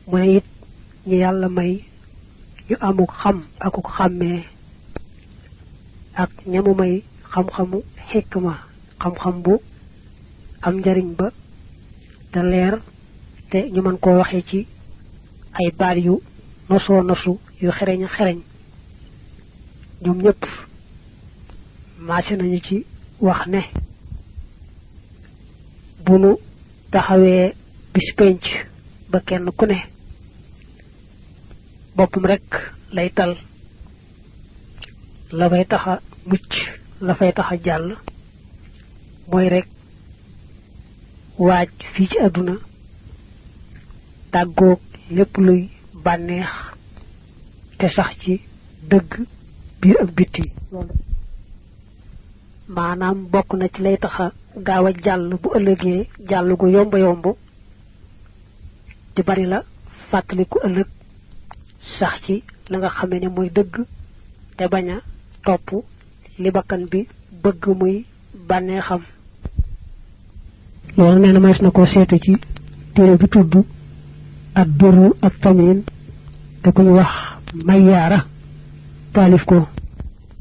mu ne it ñi yàlla may ñu amuk xam akuk xàmmee ak ñamu may xam-xamu xikma xam-xam bu am njariñ ba te leer te ñu mën koo waxe ci ay baat yu nosoo nosu yu xereñ xereñ ñoom ñëpp maase nañu ci wax ne bu nu taxawee bis penc ba kenn ku ne boppam rek lay tal la fay taxa mucc la fay taxa jàll mooy rek waaj fii ci àdduna tàggoog lépp luy bànneex te sax ci dëgg biir ak bitti maanaam bokk na ci lay taxa gaaw a jàll bu ëllëgee jàll gu yomb yomb di bari la fàttaliku ëllëg sax ci la nga xamee ne mooy dëgg te bañ a topp li bakkan bi bëgg muy bànneexam loolu nee na mays na ko seete ci téere bi tudd ak durru ak tamin te kuñ wax Mayyaara taalif ko